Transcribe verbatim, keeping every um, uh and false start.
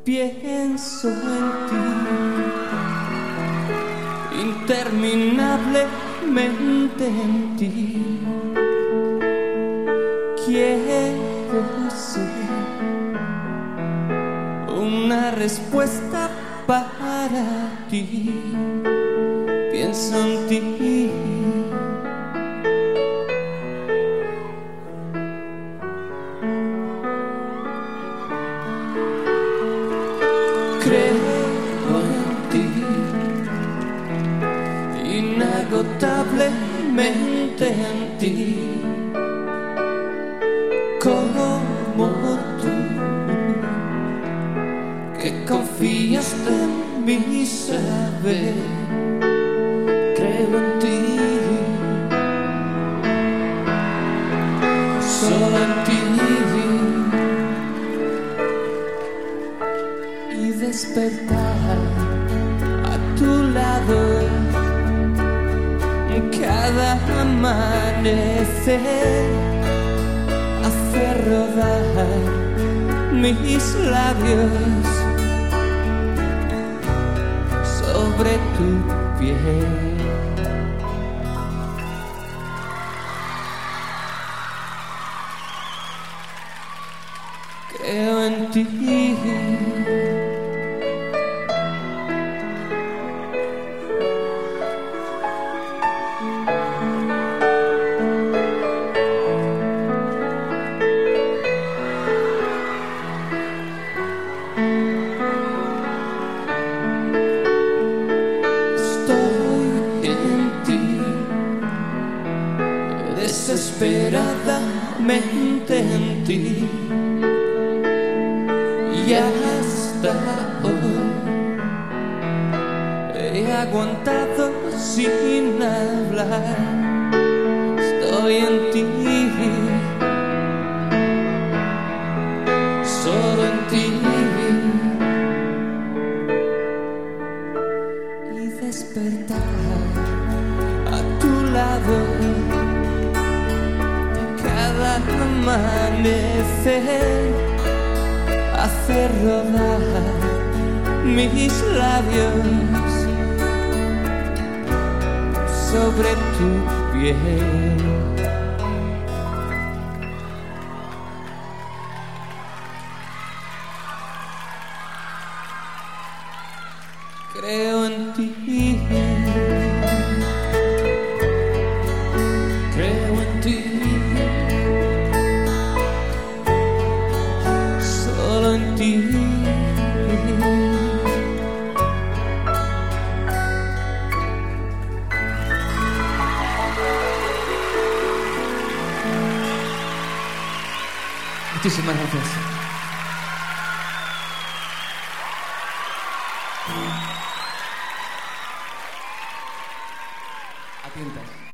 pienso en ti, interminablemente en ti. Quiero ser una respuesta para ti. Pienso en ti. Creo en ti, inagotablemente en ti, como tú, que confías en mi saber. Creo en ti, solo en ti. Y despertar a tu lado cada amanecer, hacer rodar mis labios sobre tu piel. Creo en ti. Desesperadamente en ti, y hasta hoy he aguantado sin hablar. Estoy en ti, solo en ti. Y despertar a tu lado amanecer, hacer rodar mis labios sobre tu piel. Creo en ti. Creo en ti. Solo en ti. Muchísimas gracias. Atientas.